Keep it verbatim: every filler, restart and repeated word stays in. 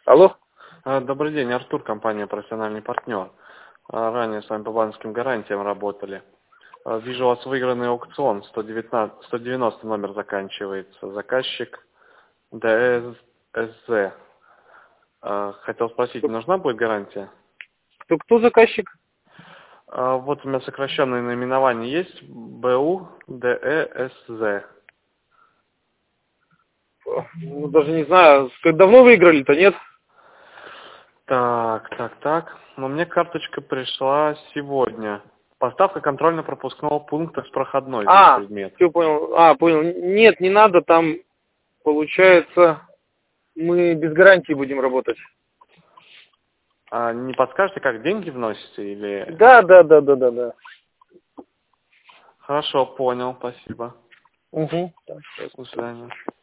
Алло. А, Добрый день, Артур, компания «Профессиональный партнер». А, Ранее с вами по банковским гарантиям работали. А, Вижу, у вас выигранный аукцион, сто девятнадцать, сто девяносто номер заканчивается. Заказчик ДСЗ. А, Хотел спросить, Кто, не нужна будет гарантия? кто, кто заказчик? А, Вот у меня сокращенное наименование есть. БУ ДЭСЗ. Ну, даже не знаю. Как давно выиграли-то, нет? Так, так, так. Но мне карточка пришла сегодня. Поставка контрольно-пропускного пункта с проходной здесь А, предмет. все понял. А, понял. Нет, не надо, там, получается, мы без гарантии будем работать. А не подскажете, как деньги вносите или... Да, да, да, да, да, да. Хорошо, понял, спасибо. Угу. До свидания.